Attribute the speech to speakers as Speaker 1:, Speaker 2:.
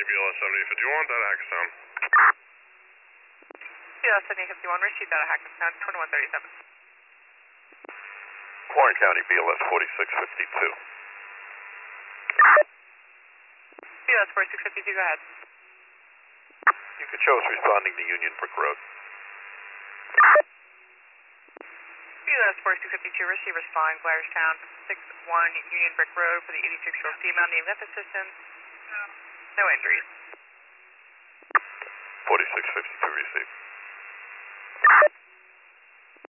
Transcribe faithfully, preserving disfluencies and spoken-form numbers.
Speaker 1: B L S seventy fifty-one, data Hackettstown.
Speaker 2: B L S seventy fifty-one, received data Hackettstown, twenty-one thirty-seven.
Speaker 3: Warren County, B L S forty-six fifty-two.
Speaker 2: B L S forty-six fifty-two, go ahead.
Speaker 3: You could show us responding to Union Brick Road.
Speaker 2: B L S forty-six fifty-two, receive responding to Blairstown, six one Union Brick Road for the eighty-six-year-old female named Memphis System. No injuries.
Speaker 3: forty-six fifty-two received.